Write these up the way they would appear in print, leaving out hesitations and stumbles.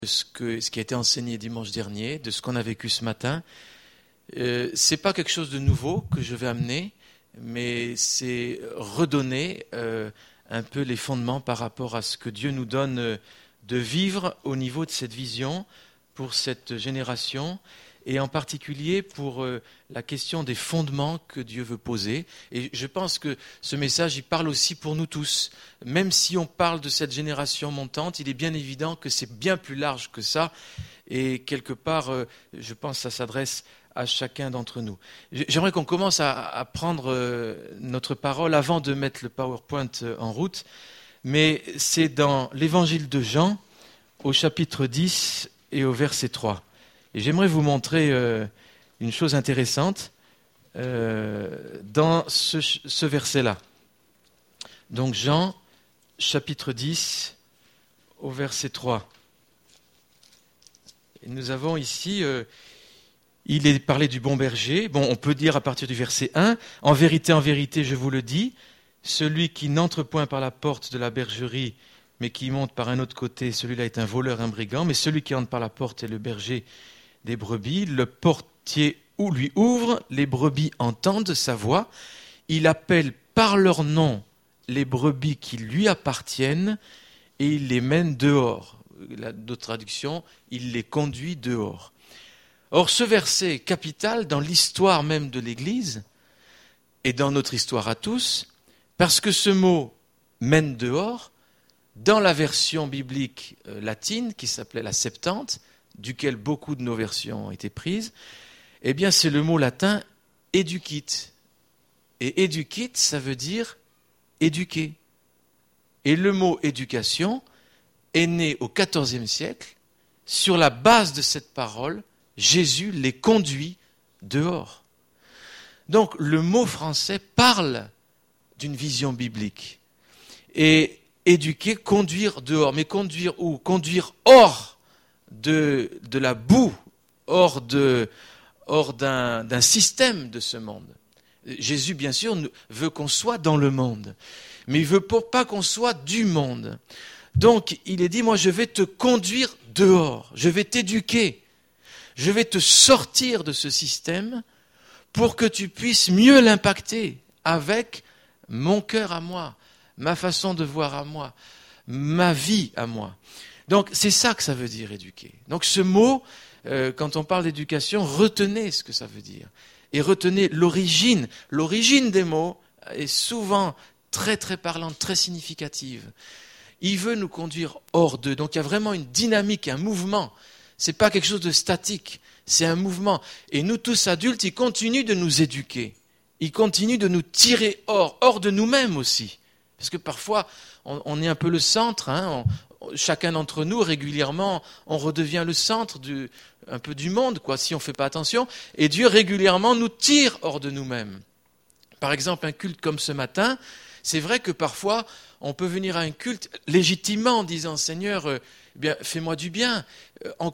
ce qui a été enseigné dimanche dernier, de ce qu'on a vécu ce matin. C'est pas quelque chose de nouveau que je vais amener, mais c'est redonner un peu les fondements par rapport à ce que Dieu nous donne de vivre au niveau de cette vision pour cette génération, et en particulier pour la question des fondements que Dieu veut poser. Et je pense que ce message, il parle aussi pour nous tous. Même si on parle de cette génération montante, il est bien évident que c'est bien plus large que ça. Et quelque part, je pense que ça s'adresse à chacun d'entre nous. J'aimerais qu'on commence à prendre notre parole avant de mettre le PowerPoint en route. Mais c'est dans l'évangile de Jean, au chapitre 10 et au verset 3. Et j'aimerais vous montrer une chose intéressante dans ce verset-là. Donc Jean, chapitre 10, au verset 3. Et nous avons ici, il est parlé du bon berger. Bon, on peut dire à partir du verset 1, « En vérité, je vous le dis, celui qui n'entre point par la porte de la bergerie, mais qui monte par un autre côté, celui-là est un voleur, un brigand. Mais celui qui entre par la porte est le berger des brebis. Le portier lui ouvre, les brebis entendent sa voix. Il appelle par leur nom les brebis qui lui appartiennent et il les mène dehors. » D'autres traductions, il les conduit dehors. Or, ce verset est capital dans l'histoire même de l'Église et dans notre histoire à tous, parce que ce mot « mène dehors », dans la version biblique latine, qui s'appelait la Septante, duquel beaucoup de nos versions ont été prises, eh bien c'est le mot latin « educit ». Et « educit », ça veut dire « éduquer ». Et le mot « éducation » est né au XIVe siècle. Sur la base de cette parole, Jésus les conduit dehors. Donc le mot français parle d'une vision biblique. Et éduquer, conduire dehors. Mais conduire où ? Conduire hors de la boue, hors d'un système de ce monde. Jésus, bien sûr, veut qu'on soit dans le monde, mais il ne veut pas qu'on soit du monde. Donc, il est dit, moi, je vais te conduire dehors, je vais t'éduquer, je vais te sortir de ce système pour que tu puisses mieux l'impacter avec mon cœur à moi, ma façon de voir à moi, ma vie à moi. Donc, c'est ça que ça veut dire éduquer. Donc, ce mot, quand on parle d'éducation, retenez ce que ça veut dire. Et retenez l'origine. L'origine des mots est souvent très, très parlante, très significative. Il veut nous conduire hors d'eux. Donc, il y a vraiment une dynamique, un mouvement. C'est pas quelque chose de statique. C'est un mouvement. Et nous, tous adultes, il continue de nous éduquer. Il continue de nous tirer hors de nous-mêmes aussi. Parce que parfois, on est un peu le centre, hein, chacun d'entre nous, régulièrement, on redevient le centre un peu du monde, quoi, si on ne fait pas attention. Et Dieu, régulièrement, nous tire hors de nous-mêmes. Par exemple, un culte comme ce matin, c'est vrai que parfois, on peut venir à un culte légitimement en disant « Seigneur, bien, fais-moi du bien, encourage-moi »,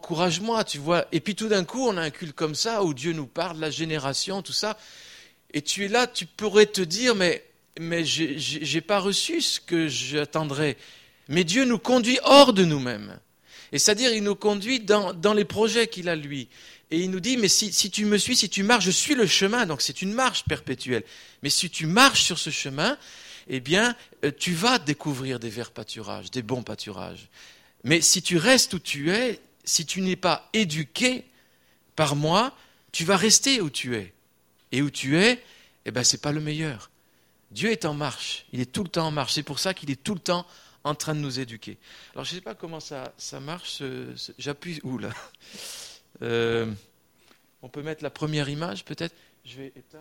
tu vois. Et puis tout d'un coup, on a un culte comme ça, où Dieu nous parle, la génération, tout ça. Et tu es là, tu pourrais te dire « mais j'ai pas reçu ce que j'attendrais ». Mais Dieu nous conduit hors de nous-mêmes. Et c'est-à-dire, il nous conduit dans les projets qu'il a, lui. Et il nous dit, mais si tu me suis, si tu marches, je suis le chemin. Donc c'est une marche perpétuelle. Mais si tu marches sur ce chemin, eh bien, tu vas découvrir des verts pâturages, des bons pâturages. Mais si tu restes où tu es, si tu n'es pas éduqué par moi, tu vas rester où tu es. Et où tu es, eh ben, c'est pas le meilleur. Dieu est en marche. Il est tout le temps en marche. C'est pour ça qu'il est tout le temps en train de nous éduquer. Alors, je ne sais pas comment ça marche. J'appuie où, là on peut mettre la première image, peut-être. Je vais éteindre.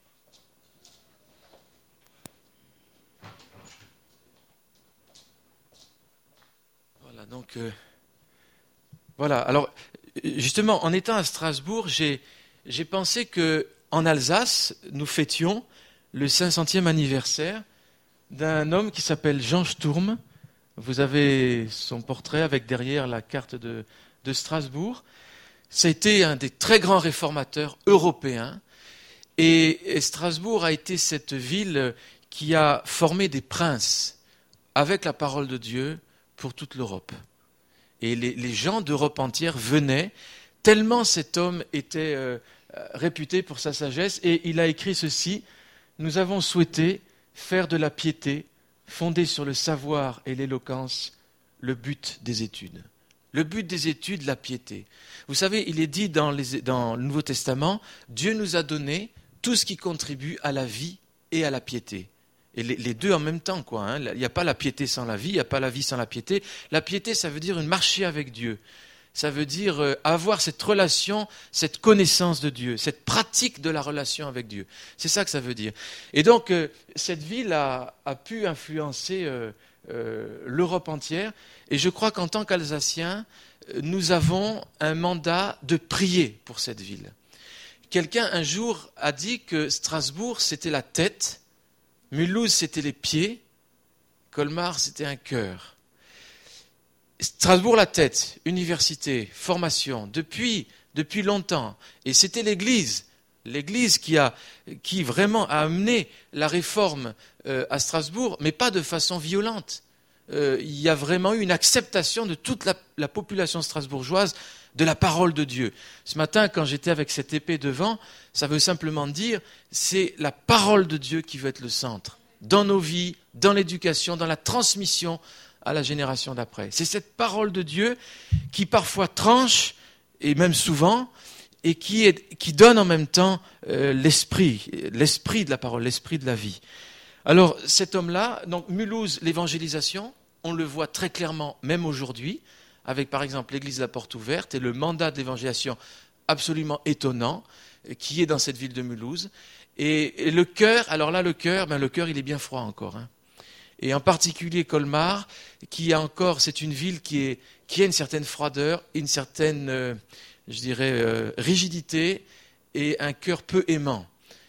Voilà, donc... voilà, alors, justement, en étant à Strasbourg, j'ai pensé qu'en Alsace, nous fêtions le 500e anniversaire d'un homme qui s'appelle Jean Sturm. Vous avez son portrait avec derrière la carte de Strasbourg. Ça a été un des très grands réformateurs européens. Et Strasbourg a été cette ville qui a formé des princes avec la parole de Dieu pour toute l'Europe. Et les gens d'Europe entière venaient, tellement cet homme était réputé pour sa sagesse. Et il a écrit ceci: nous avons souhaité faire de la piété, fondée sur le savoir et l'éloquence, le but des études. Le but des études, la piété. Vous savez, il est dit dans le Nouveau Testament, Dieu nous a donné tout ce qui contribue à la vie et à la piété. Et les deux en même temps, quoi. Hein. Il n'y a pas la piété sans la vie, il n'y a pas la vie sans la piété. La piété, ça veut dire marcher avec Dieu. Ça veut dire avoir cette relation, cette connaissance de Dieu, cette pratique de la relation avec Dieu. C'est ça que ça veut dire. Et donc, cette ville a pu influencer l'Europe entière. Et je crois qu'en tant qu'Alsaciens, nous avons un mandat de prier pour cette ville. Quelqu'un un jour a dit que Strasbourg, c'était la tête, Mulhouse, c'était les pieds, Colmar, c'était un cœur. Strasbourg, la tête, université, formation, depuis longtemps. Et c'était l'Église qui vraiment a amené la réforme à Strasbourg, mais pas de façon violente. Il y a vraiment eu une acceptation de toute la population strasbourgeoise de la parole de Dieu. Ce matin, quand j'étais avec cette épée devant, ça veut simplement dire, c'est la parole de Dieu qui veut être le centre, dans nos vies, dans l'éducation, dans la transmission à la génération d'après. C'est cette parole de Dieu qui parfois tranche, et même souvent, et qui donne en même temps l'esprit de la parole, l'esprit de la vie. Alors, cet homme-là, donc Mulhouse, l'évangélisation, on le voit très clairement, même aujourd'hui, avec par exemple l'église de la Porte Ouverte et le mandat de l'évangélisation absolument étonnant qui est dans cette ville de Mulhouse. Et le cœur, alors là, le cœur, il est bien froid encore. Hein. Et en particulier Colmar, c'est une ville qui a une certaine froideur, une certaine, rigidité et un cœur peu aimant.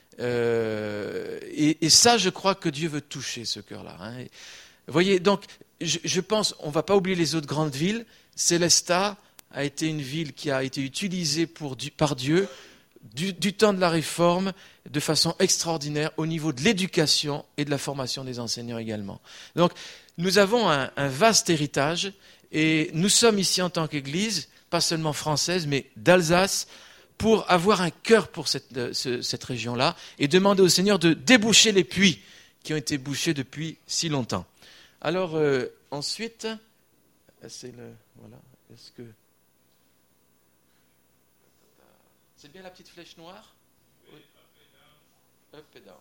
Et ça, je crois que Dieu veut toucher ce cœur-là. Hein. Vous voyez, donc, je pense, on ne va pas oublier les autres grandes villes. Sélestat a été une ville qui a été utilisée par Dieu du temps de la Réforme de façon extraordinaire au niveau de l'éducation et de la formation des enseignants également. Donc, nous avons un vaste héritage et nous sommes ici en tant qu'Église, pas seulement française, mais d'Alsace, pour avoir un cœur pour cette région-là et demander au Seigneur de déboucher les puits qui ont été bouchés depuis si longtemps. Alors, ensuite, voilà, est-ce que... C'est bien la petite flèche noire? Oui. Up et down.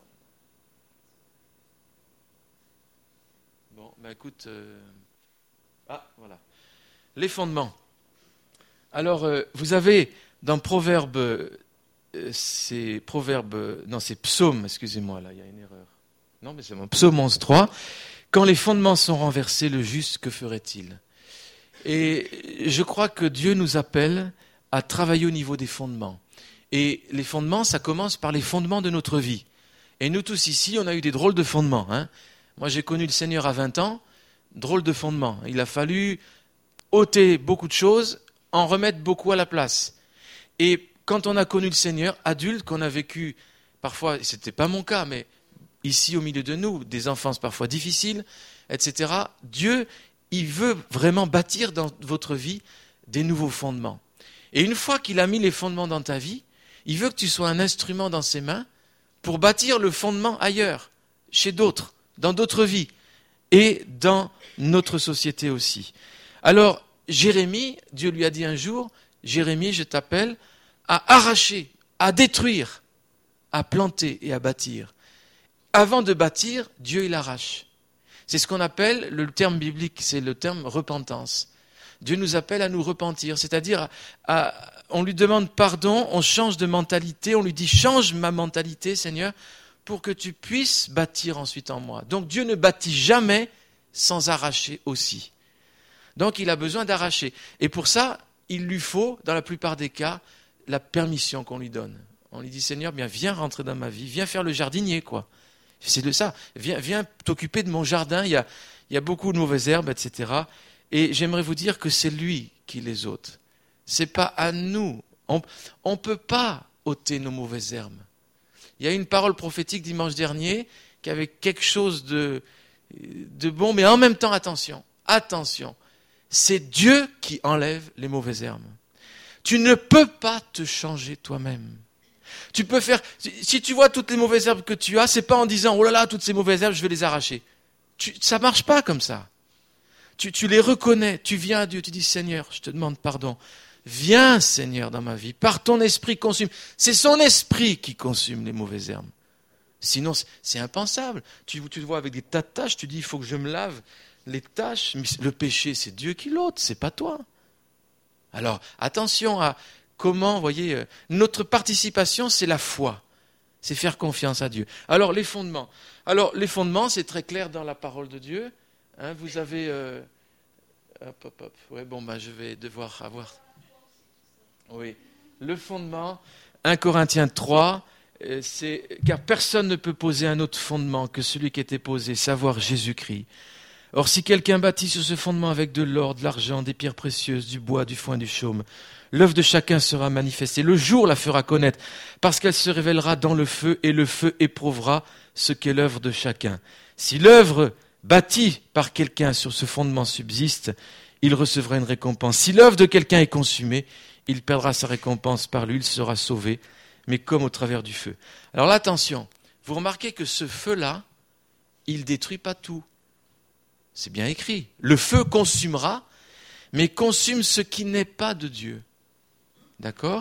Bon, écoute... voilà. Les fondements. Alors, vous avez dans c'est Psaume, excusez-moi, là, il y a une erreur. Non, mais c'est mon Psaume 11.3. Quand les fondements sont renversés, le juste, que ferait-il? Et je crois que Dieu nous appelle à travailler au niveau des fondements. Et les fondements, ça commence par les fondements de notre vie. Et nous tous ici, on a eu des drôles de fondements. Hein. Moi, j'ai connu le Seigneur à 20 ans, drôle de fondements. Il a fallu ôter beaucoup de choses, en remettre beaucoup à la place. Et quand on a connu le Seigneur, adulte, qu'on a vécu, parfois, c'était pas mon cas, mais ici au milieu de nous, des enfances parfois difficiles, etc., Dieu, il veut vraiment bâtir dans votre vie des nouveaux fondements. Et une fois qu'il a mis les fondements dans ta vie, il veut que tu sois un instrument dans ses mains pour bâtir le fondement ailleurs, chez d'autres, dans d'autres vies et dans notre société aussi. Alors, Jérémie, Dieu lui a dit un jour, Jérémie, je t'appelle à arracher, à détruire, à planter et à bâtir. Avant de bâtir, Dieu il arrache. C'est ce qu'on appelle, le terme biblique, c'est le terme repentance. Dieu nous appelle à nous repentir, c'est-à-dire on lui demande pardon, on change de mentalité, on lui dit change ma mentalité Seigneur pour que tu puisses bâtir ensuite en moi. Donc Dieu ne bâtit jamais sans arracher aussi. Donc il a besoin d'arracher. Et pour ça, il lui faut, dans la plupart des cas, la permission qu'on lui donne. On lui dit Seigneur, bien viens rentrer dans ma vie, viens faire le jardinier quoi. C'est de ça, viens t'occuper de mon jardin, il y a beaucoup de mauvaises herbes, etc. Et j'aimerais vous dire que c'est lui qui les ôte. C'est pas à nous. On ne peut pas ôter nos mauvaises herbes. Il y a une parole prophétique dimanche dernier qui avait quelque chose de bon, mais en même temps, attention. C'est Dieu qui enlève les mauvaises herbes. Tu ne peux pas te changer toi-même. Tu peux faire, si tu vois toutes les mauvaises herbes que tu as, c'est pas en disant, oh là là, toutes ces mauvaises herbes, je vais les arracher. Ça marche pas comme ça. Tu les reconnais, tu viens à Dieu, tu dis, Seigneur, je te demande pardon. Viens, Seigneur, dans ma vie. Par ton esprit, consume. C'est son esprit qui consume les mauvaises herbes. Sinon, c'est impensable. Tu te vois avec des tas de taches, tu dis, il faut que je me lave les taches. Mais le péché, c'est Dieu qui l'ôte, c'est pas toi. Alors, attention à comment, vous voyez, notre participation, c'est la foi. C'est faire confiance à Dieu. Alors, les fondements. Alors, les fondements, c'est très clair dans la parole de Dieu. Hein, vous avez... hop. Ouais, bon, je vais devoir avoir... Oui. Le fondement, 1 Corinthiens 3, c'est... Car personne ne peut poser un autre fondement que celui qui était posé, savoir Jésus-Christ. Or, si quelqu'un bâtit sur ce fondement avec de l'or, de l'argent, des pierres précieuses, du bois, du foin, du chaume, l'œuvre de chacun sera manifestée. Le jour la fera connaître, parce qu'elle se révélera dans le feu, et le feu éprouvera ce qu'est l'œuvre de chacun. Si l'œuvre bâtie par quelqu'un sur ce fondement subsiste, il recevra une récompense. Si l'œuvre de quelqu'un est consumée, il perdra sa récompense par lui, il sera sauvé, mais comme au travers du feu. Alors là, attention, vous remarquez que ce feu-là, il ne détruit pas tout. C'est bien écrit. Le feu consumera, mais consume ce qui n'est pas de Dieu. D'accord ?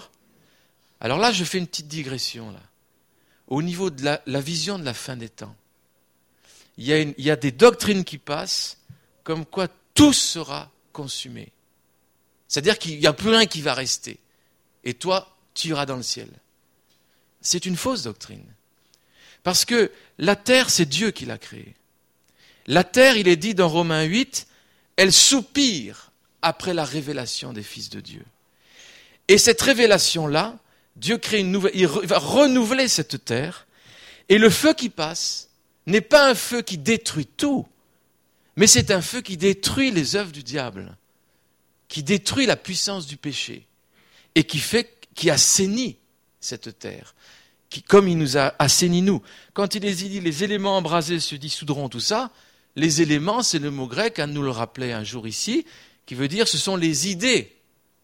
Alors là, je fais une petite digression, là. Au niveau de la vision de la fin des temps. Il y a des doctrines qui passent, comme quoi tout sera consumé. C'est-à-dire qu'il n'y a plus rien qui va rester. Et toi, tu iras dans le ciel. C'est une fausse doctrine. Parce que la terre, c'est Dieu qui l'a créée. La terre, il est dit dans Romains 8, elle soupire après la révélation des fils de Dieu. Et cette révélation-là, Dieu crée une nouvelle, il va renouveler cette terre, et le feu qui passe n'est pas un feu qui détruit tout, mais c'est un feu qui détruit les œuvres du diable, qui détruit la puissance du péché, et qui assainit cette terre, qui, comme il nous a assaini nous. Quand il dit les éléments embrasés se dissoudront, tout ça, les éléments, c'est le mot grec, Anne nous le rappelait un jour ici, qui veut dire ce sont les idées.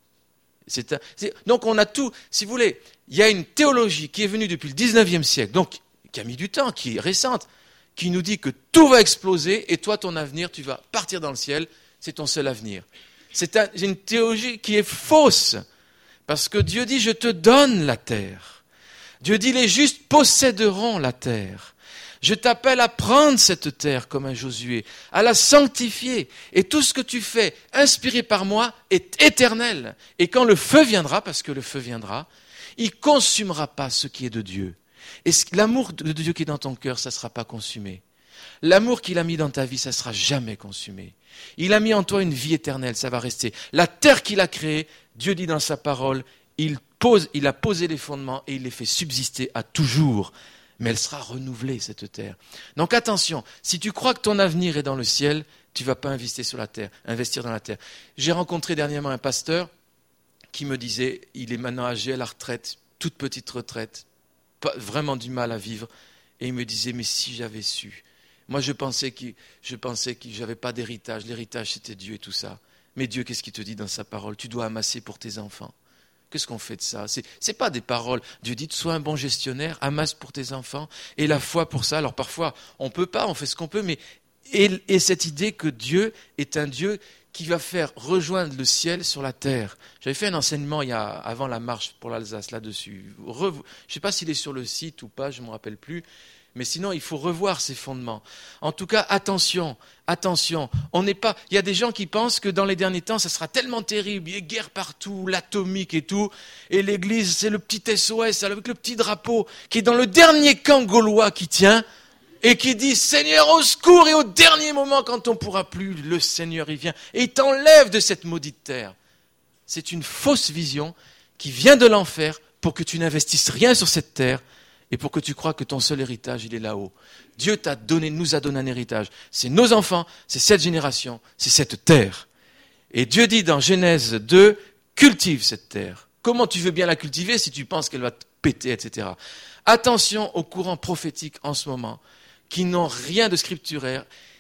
Donc on a tout, si vous voulez, il y a une théologie qui est venue depuis le 19e siècle, donc qui a mis du temps, qui est récente, qui nous dit que tout va exploser et toi, ton avenir, tu vas partir dans le ciel, c'est ton seul avenir. C'est une théologie qui est fausse, parce que Dieu dit, je te donne la terre. Dieu dit, les justes posséderont la terre. Je t'appelle à prendre cette terre comme un Josué, à la sanctifier. Et tout ce que tu fais, inspiré par moi, est éternel. Et quand le feu viendra, parce que le feu viendra, il consumera pas ce qui est de Dieu. Et l'amour de Dieu qui est dans ton cœur, ça ne sera pas consumé. L'amour qu'il a mis dans ta vie, ça ne sera jamais consumé. Il a mis en toi une vie éternelle, ça va rester. La terre qu'il a créée, Dieu dit dans sa parole, il a posé les fondements et il les fait subsister à toujours. Mais elle sera renouvelée, cette terre. Donc attention, si tu crois que ton avenir est dans le ciel, tu ne vas pas investir dans la terre. J'ai rencontré dernièrement un pasteur qui me disait, il est maintenant âgé à la retraite, toute petite retraite, pas, vraiment du mal à vivre, et il me disait, mais si j'avais su. Moi je pensais que j'avais pas d'héritage, l'héritage c'était Dieu et tout ça. Mais Dieu, qu'est-ce qu'il te dit dans sa parole ? Tu dois amasser pour tes enfants. Qu'est-ce qu'on fait de ça ? C'est pas des paroles. Dieu dit, sois un bon gestionnaire, amasse pour tes enfants, et la foi pour ça. Alors parfois, on peut pas, on fait ce qu'on peut, mais et cette idée que Dieu est un Dieu qui va faire rejoindre le ciel sur la terre. J'avais fait un enseignement avant la marche pour l'Alsace là-dessus. Je ne sais pas s'il est sur le site ou pas, je ne me rappelle plus. Mais sinon, il faut revoir ces fondements. En tout cas, attention. Il y a des gens qui pensent que dans les derniers temps, ça sera tellement terrible. Il y a guerre partout, l'atomique et tout. Et l'Église, c'est le petit SOS avec le petit drapeau qui est dans le dernier camp gaulois qui tient et qui dit « Seigneur, au secours !» Et au dernier moment, quand on ne pourra plus, le Seigneur, il vient et il t'enlève de cette maudite terre. C'est une fausse vision qui vient de l'enfer pour que tu n'investisses rien sur cette terre et pour que tu crois que ton seul héritage, il est là-haut. Dieu nous a donné un héritage. C'est nos enfants, c'est cette génération, c'est cette terre. Et Dieu dit dans Genèse 2, cultive cette terre. Comment tu veux bien la cultiver si tu penses qu'elle va te péter, etc. Attention aux courants prophétiques en ce moment, qui n'ont rien de scripturaire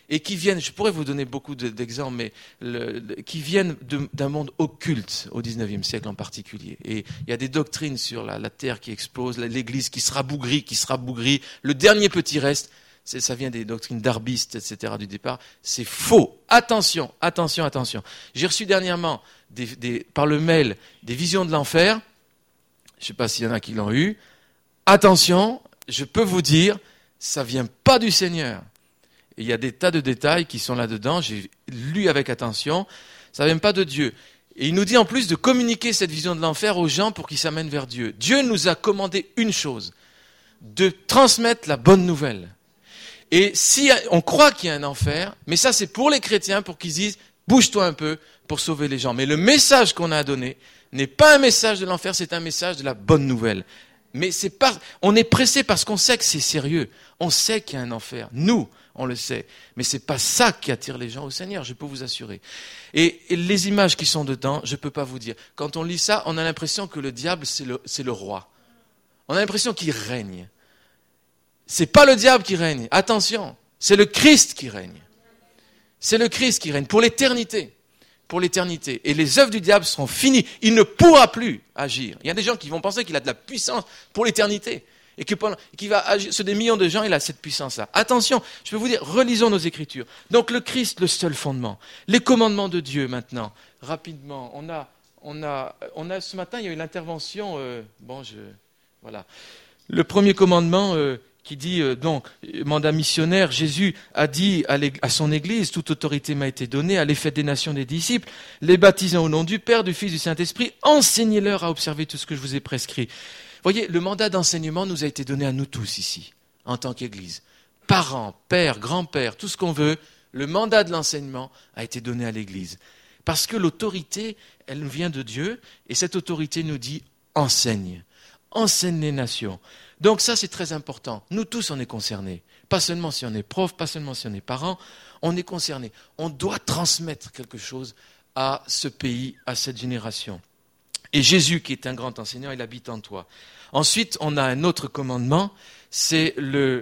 et qui viennent, je pourrais vous donner beaucoup d'exemples, mais qui viennent d'un monde occulte au XIXe siècle en particulier. Et il y a des doctrines sur la terre qui explose, l'Église qui sera bougrie, le dernier petit reste. Ça vient des doctrines darbistes, etc. du départ. C'est faux. Attention. J'ai reçu dernièrement, par le mail, des visions de l'enfer. Je ne sais pas s'il y en a qui l'ont eu. Attention, je peux vous dire, ça vient pas du Seigneur. Et il y a des tas de détails qui sont là-dedans. J'ai lu avec attention. Ça vient pas de Dieu. Et il nous dit en plus de communiquer cette vision de l'enfer aux gens pour qu'ils s'amènent vers Dieu. Dieu nous a commandé une chose, de transmettre la bonne nouvelle. Et si on croit qu'il y a un enfer, mais ça c'est pour les chrétiens, pour qu'ils disent, bouge-toi un peu pour sauver les gens. Mais le message qu'on a à donner n'est pas un message de l'enfer, c'est un message de la bonne nouvelle. Mais on est pressé parce qu'on sait que c'est sérieux. On sait qu'il y a un enfer. Nous, on le sait. Mais c'est pas ça qui attire les gens au Seigneur, je peux vous assurer. Et les images qui sont dedans, je peux pas vous dire. Quand on lit ça, on a l'impression que le diable, c'est le roi. On a l'impression qu'il règne. C'est pas le diable qui règne. Attention, c'est le Christ qui règne. C'est le Christ qui règne pour l'éternité. Pour l'éternité. Et les œuvres du diable seront finies. Il ne pourra plus agir. Il y a des gens qui vont penser qu'il a de la puissance pour l'éternité. Et qu'il va agir sur des millions de gens, il a cette puissance-là. Attention, je peux vous dire, relisons nos Écritures. Donc le Christ, le seul fondement. Les commandements de Dieu maintenant. Rapidement, on a ce matin, il y a eu l'intervention, voilà. Le premier commandement, qui dit, mandat missionnaire, Jésus a dit à son Église, toute autorité m'a été donnée, allez faites des nations des disciples, les baptisant au nom du Père, du Fils, du Saint-Esprit, enseignez-leur à observer tout ce que je vous ai prescrit. Vous voyez, le mandat d'enseignement nous a été donné à nous tous ici, en tant qu'Église. Parents, pères, grands-pères, tout ce qu'on veut, le mandat de l'enseignement a été donné à l'Église. Parce que l'autorité, elle vient de Dieu, et cette autorité nous dit, enseigne les nations. Donc ça, c'est très important. Nous tous, on est concernés. Pas seulement si on est prof, pas seulement si on est parent, on est concernés. On doit transmettre quelque chose à ce pays, à cette génération. Et Jésus, qui est un grand enseignant, il habite en toi. Ensuite, on a un autre commandement, c'est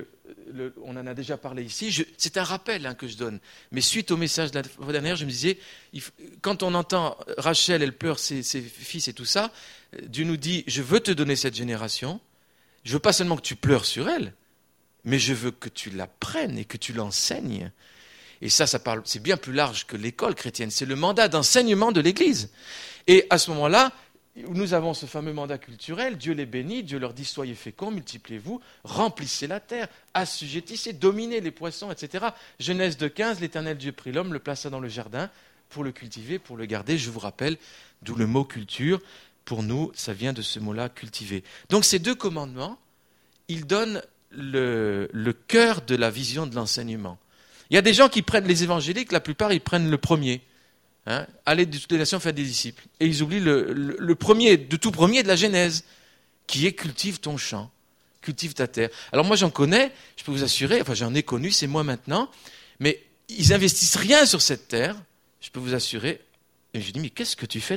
on en a déjà parlé ici, c'est un rappel que je donne. Mais suite au message de la fois dernière, je me disais, quand on entend Rachel, elle pleure ses fils et tout ça, Dieu nous dit, je veux te donner cette génération, je veux pas seulement que tu pleures sur elle, mais je veux que tu l'apprennes et que tu l'enseignes. Et ça parle, c'est bien plus large que l'école chrétienne, c'est le mandat d'enseignement de l'Église. Et à ce moment-là, nous avons ce fameux mandat culturel, Dieu les bénit, Dieu leur dit soyez féconds, multipliez-vous, remplissez la terre, assujettissez, dominez les poissons, etc. Genèse 2:15, l'Éternel Dieu prit l'homme, le plaça dans le jardin pour le cultiver, pour le garder. Je vous rappelle, d'où le mot culture, pour nous, ça vient de ce mot-là, cultiver. Donc ces deux commandements, ils donnent le cœur de la vision de l'enseignement. Il y a des gens qui prennent les évangéliques, la plupart ils prennent le premier. Allez de toutes les nations faire des disciples. Et ils oublient le premier, de tout premier de la Genèse, qui est cultive ton champ, cultive ta terre. Alors moi j'en connais, je peux vous assurer, enfin j'en ai connu, c'est moi maintenant, mais ils investissent rien sur cette terre, je peux vous assurer. Et je dis, mais qu'est-ce que tu fais